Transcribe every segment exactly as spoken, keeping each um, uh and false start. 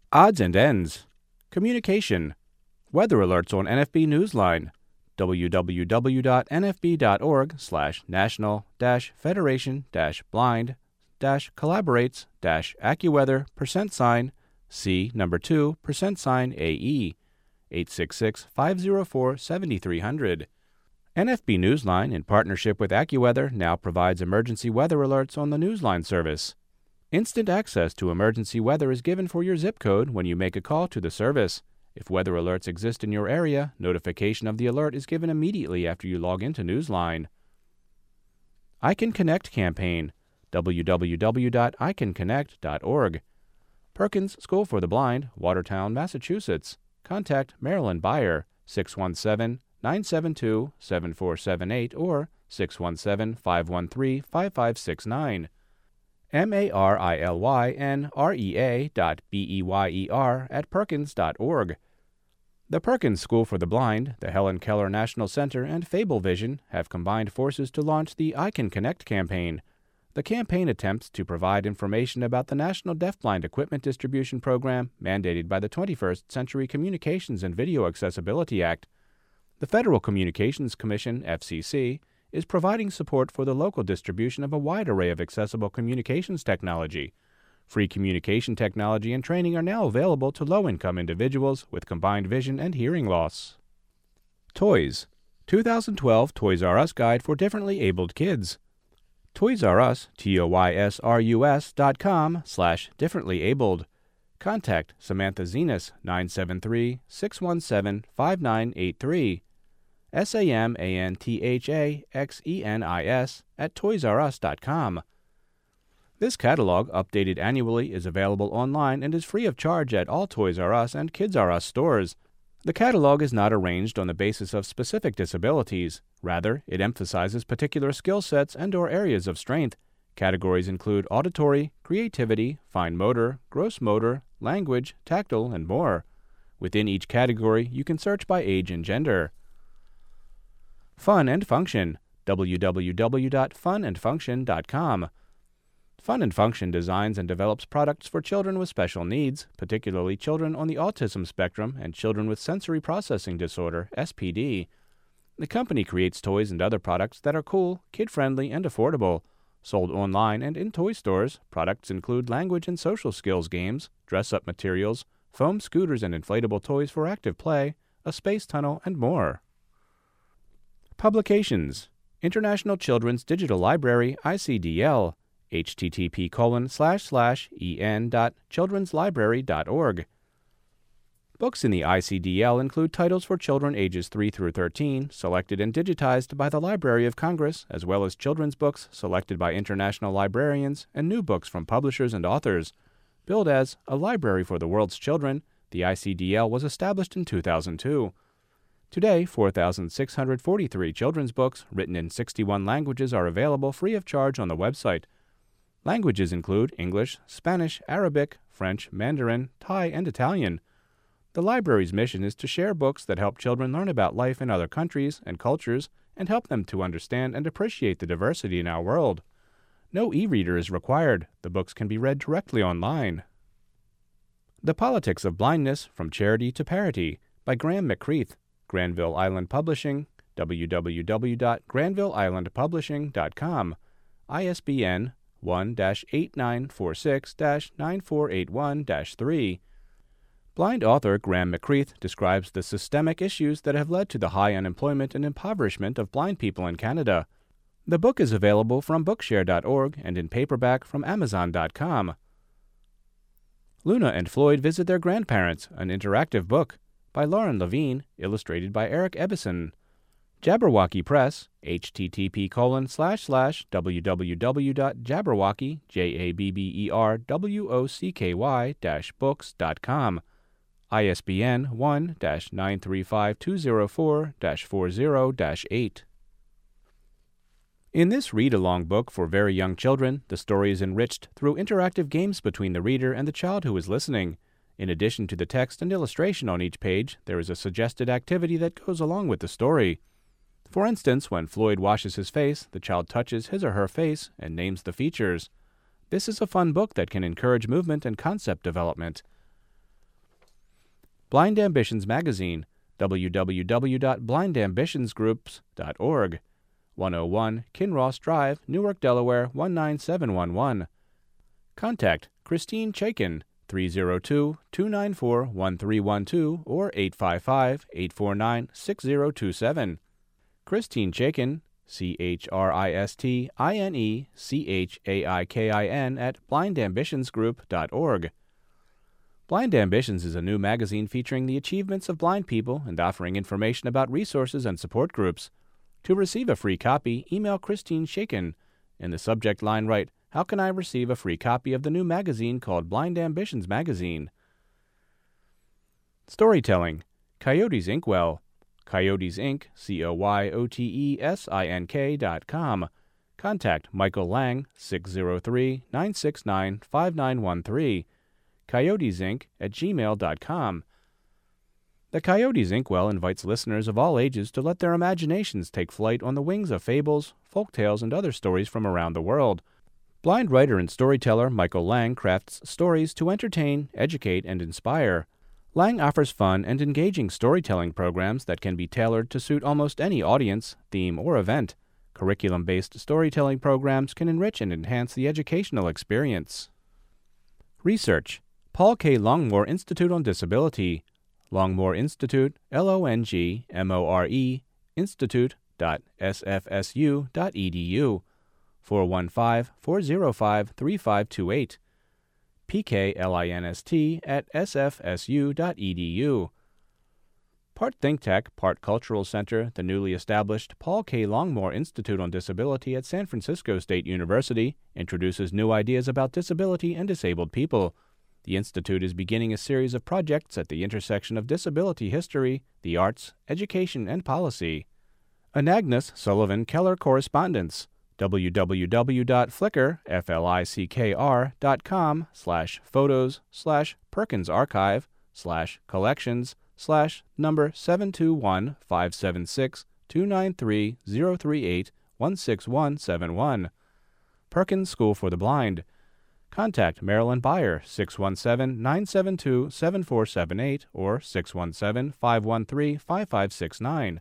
Odds and ends. Communication. Weather alerts on N F B Newsline. w w w dot n f b dot org slash national dash federation dash blind dash collaborates dash AccuWeather percent sign C number two percent sign A E eight six six, five zero four, seven three zero zero. N F B Newsline, in partnership with AccuWeather, now provides emergency weather alerts on the Newsline service. Instant access to emergency weather is given for your zip code when you make a call to the service. If weather alerts exist in your area, notification of the alert is given immediately after you log into Newsline. I Can Connect campaign. w w w dot i can connect dot org. Perkins School for the Blind, Watertown, Massachusetts. Contact Marilyn Beyer, six one seven, nine seven two, seven four seven eight or six one seven, five one three, five five six nine. M A R I L Y N R E A dot B E Y E R at perkins dot org. The Perkins School for the Blind, the Helen Keller National Center, and Fablevision have combined forces to launch the I Can Connect campaign. The campaign attempts to provide information about the National Deafblind Equipment Distribution Program mandated by the twenty-first Century Communications and Video Accessibility Act. The Federal Communications Commission, F C C, is providing support for the local distribution of a wide array of accessible communications technology. Free communication technology and training are now available to low-income individuals with combined vision and hearing loss. Toys. two thousand twelve Toys R Us Guide for Differently Abled Kids. Toys R Us, T O Y S R U S dot com slash differently abled. Contact Samantha Zenas, nine seven three, six one seven, five nine eight three. S A M A N T H A X E N I S at toys r us dot com. This catalog, updated annually, is available online and is free of charge at all Toys R Us and Kids R Us stores. The catalog is not arranged on the basis of specific disabilities. Rather, it emphasizes particular skill sets and or areas of strength. Categories include auditory, creativity, fine motor, gross motor, language, tactile, and more. Within each category, you can search by age and gender. Fun and Function. w w w dot fun and function dot com. Fun and Function designs and develops products for children with special needs, particularly children on the autism spectrum and children with sensory processing disorder, S P D. The company creates toys and other products that are cool, kid-friendly, and affordable. Sold online and in toy stores, products include language and social skills games, dress-up materials, foam scooters and inflatable toys for active play, a space tunnel, and more. Publications. International Children's Digital Library, I C D L. http colon slash slash en dot childrenslibrary dot org. Books in the I C D L include titles for children ages three through thirteen, selected and digitized by the Library of Congress, as well as children's books selected by international librarians and new books from publishers and authors. Billed as a library for the world's children, the I C D L was established in two thousand two. Today, four thousand six hundred forty-three children's books written in sixty-one languages are available free of charge on the website. Languages include English, Spanish, Arabic, French, Mandarin, Thai, and Italian. The library's mission is to share books that help children learn about life in other countries and cultures and help them to understand and appreciate the diversity in our world. No e-reader is required. The books can be read directly online. The Politics of Blindness, From Charity to Parity by Graham McCreath, Granville Island Publishing, w w w dot granville island publishing dot com, I S B N one dash eight nine four six dash nine four eight one dash three. Blind author Graham McCreath describes the systemic issues that have led to the high unemployment and impoverishment of blind people in Canada. The book is available from bookshare dot org and in paperback from amazon dot com. Luna and Floyd Visit Their Grandparents, an interactive book, by Lauren Levine, illustrated by Eric Ebbison. Jabberwocky Press, http colon slash slash www dot jabberwocky, J A B B E R W O C K Y dash books dot com, I S B N one dash nine three five two zero four dash four zero dash eight. In this read-along book for very young children, the story is enriched through interactive games between the reader and the child who is listening. In addition to the text and illustration on each page, there is a suggested activity that goes along with the story. For instance, when Floyd washes his face, the child touches his or her face and names the features. This is a fun book that can encourage movement and concept development. Blind Ambitions Magazine, w w w dot blind ambitions groups dot org, one oh one Kinross Drive, Newark, Delaware one nine seven one one. Contact Christine Chaikin, three oh two, two nine four, one three one two or eight five five, eight four nine, six oh two seven. Christine Chaikin, C H R I S T I N E C H A I K I N at blind ambitions group dot org. Blind Ambitions is a new magazine featuring the achievements of blind people and offering information about resources and support groups. To receive a free copy, email Christine Chaikin. In the subject line write, "How can I receive a free copy of the new magazine called Blind Ambitions Magazine?" Storytelling. Coyotes Inkwell. Coyotes Incorporated, C O Y O T E S I N K dot com. Contact Michael Lang, six oh three, nine six nine, five nine one three. coyotes inc at gmail dot com. The Coyotes Inkwell invites listeners of all ages to let their imaginations take flight on the wings of fables, folktales, and other stories from around the world. Blind writer and storyteller Michael Lang crafts stories to entertain, educate, and inspire. Lang offers fun and engaging storytelling programs that can be tailored to suit almost any audience, theme, or event. Curriculum-based storytelling programs can enrich and enhance the educational experience. Research. Paul K. Longmore Institute on Disability. Longmore Institute, L O N G M O R E, institute dot s f s u dot e d u, four one five, four oh five, three five two eight, p k linst at s f s u dot e d u. Part Think Tech, part Cultural Center, the newly established Paul K. Longmore Institute on Disability at San Francisco State University introduces new ideas about disability and disabled people. The Institute is beginning a series of projects at the intersection of disability history, the arts, education, and policy. Anagnos Sullivan Keller Correspondence. w w w dot flickr, F L I C K R, dot com slash photos slash Perkins Archive slash collections slash number seven two one, five seven six, two nine three, zero three eight, one six one seven one. Perkins School for the Blind. Contact Marilyn Beyer, six one seven, nine seven two, seven four seven eight or six one seven, five one three, five five six nine.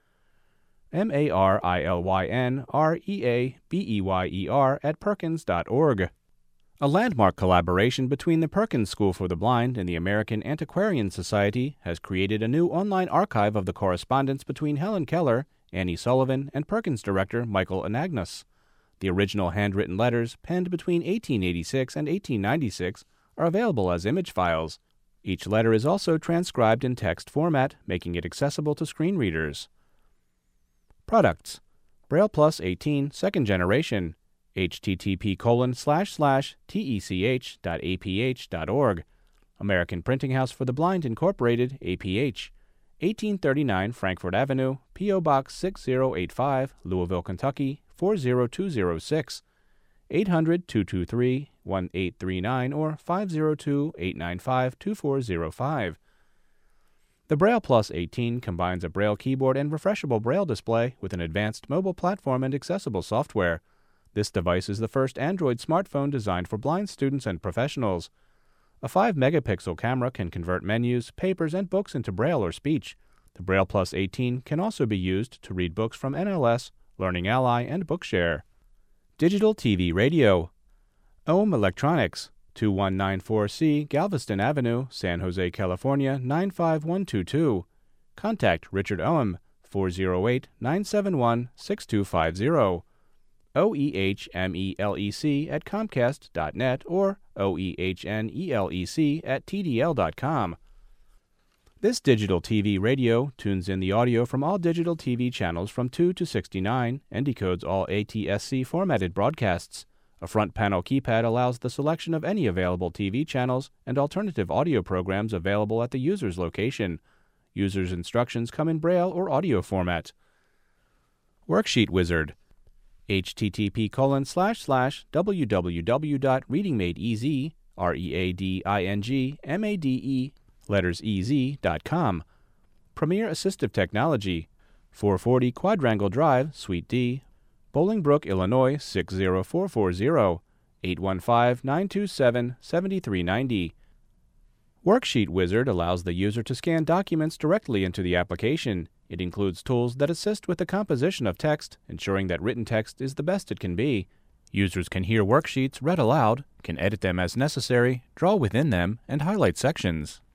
M A R I L Y N R E A B E Y E R at perkins dot org. A landmark collaboration between the Perkins School for the Blind and the American Antiquarian Society has created a new online archive of the correspondence between Helen Keller, Annie Sullivan, and Perkins director Michael Anagnos. The original handwritten letters, penned between eighteen eighty-six and eighteen ninety-six, are available as image files. Each letter is also transcribed in text format, making it accessible to screen readers. Products. Braille Plus eighteen, second generation. http colon slash slash tech dot aph dot org. American Printing House for the Blind Incorporated, A P H. eighteen thirty-nine Frankfort Avenue, P O Box six oh eight five, Louisville, Kentucky, four oh two oh six, eight hundred, two two three, one eight three nine or five oh two, eight nine five, two four oh five. The Braille Plus eighteen combines a Braille keyboard and refreshable Braille display with an advanced mobile platform and accessible software. This device is the first Android smartphone designed for blind students and professionals. A five megapixel camera can convert menus, papers, and books into Braille or speech. The Braille Plus eighteen can also be used to read books from N L S, Learning Ally, and Bookshare. Digital T V Radio. Ohm Electronics, two one nine four C Galveston Avenue, San Jose, California, nine five one two two. Contact Richard Ohm, four oh eight, nine seven one, six two five zero. O E H M E L E C at comcast dot net or O E H N E L E C at T D L dot com. This digital T V radio tunes in the audio from all digital T V channels from two to sixty-nine and decodes all A T S C formatted broadcasts. A front panel keypad allows the selection of any available T V channels and alternative audio programs available at the user's location. User's instructions come in Braille or audio format. Worksheet Wizard. http colon slash slash www dot readingmadeez, R E A D I N G M A D E, letters E Z dot com. Premier Assistive Technology, four forty Quadrangle Drive, Suite D, Bolingbrook, Illinois six oh four four zero, eight one five, nine two seven, seven three nine zero. Worksheet Wizard allows the user to scan documents directly into the application. It includes tools that assist with the composition of text, ensuring that written text is the best it can be. Users can hear worksheets read aloud, can edit them as necessary, draw within them, and highlight sections.